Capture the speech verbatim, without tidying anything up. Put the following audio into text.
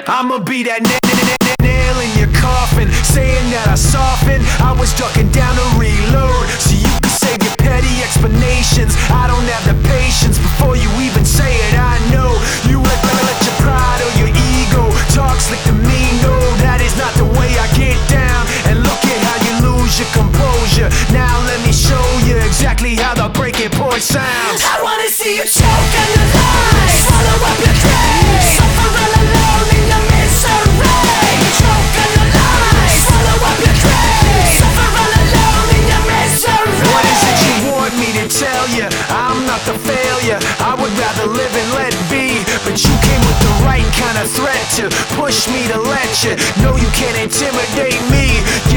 I'ma be that na- na- na- na- nail in your coffin, saying that I soften. I was ducking down to reload, so you can save your petty explanations. I don't have the patience before you even say it. I know you let, let your pride or your ego talk slick to me. No, that is not the way I get down. And look at how you lose your composure. Now let me show you exactly how the breaking point sounds. I wanna see you choke on the lies, swallow up your grace, suffer all alone in your misery. Choke on the lies, swallow up your grace, suffer all alone in your misery. What is it you want me to tell you? I'm not the failure, I would rather live and let be. But you came with the right kind of threat to push me to let you know you can't intimidate me.